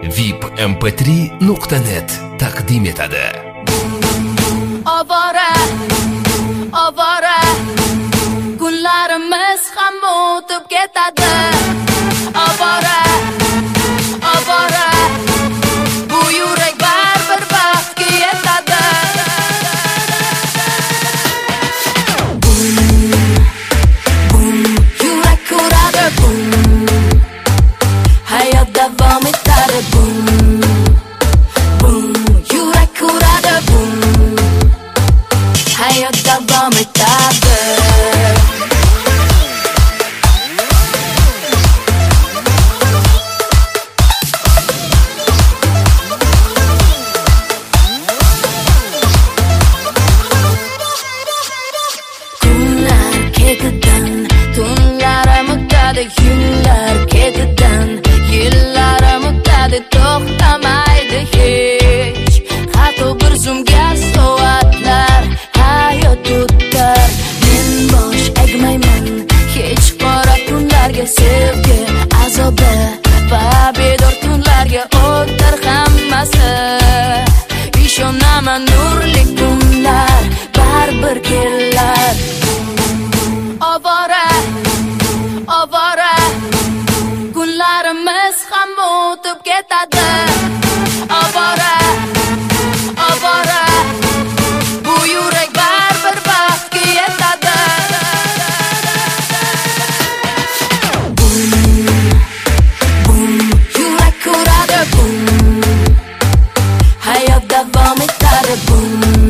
vipmp3.net taqdim etadi. Ovora, ovora, kunlarimiz ham o'tib ketadi. Ovora, ovora, bu yurak baribir baxtga yetadi. Bum, yurak uradi, bum, hayot davom etadi, bum, yurak uradi, bum, hayot davom etadi. Kunlar ketidan, tunlarim o'tadi, yillar ketidan, yillarim o'tadi, to'xtamaydi hech. Hatto bir zumga soatlar hayot o'tar. Men bosh egmayman hech qora kunlarga, sevgi azobi va bedor tunlarga o'tar hammasi. Ishonaman nurli kunlar baribir kelar. Ovora, ovora, kunlarimiz ham o'tib ketadi. Ovora, ovora, bu yurak baribir baxtga yetadi. Bum, yurak uradi, bum, hayot davom etadi, bum,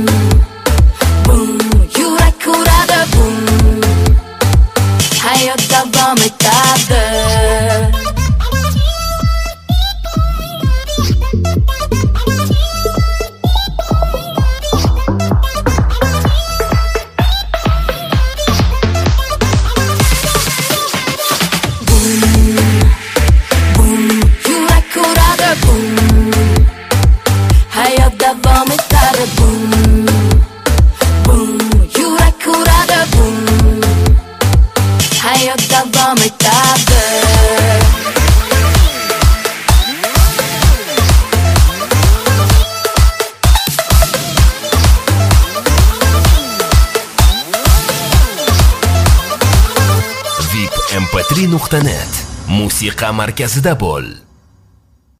yurak uradi, bum, hayot davom etadi. Hayot davom etadi, bum, yurak uradi, bum, hayot davom etadi. vipmp3.net musiqa markazida bo'l.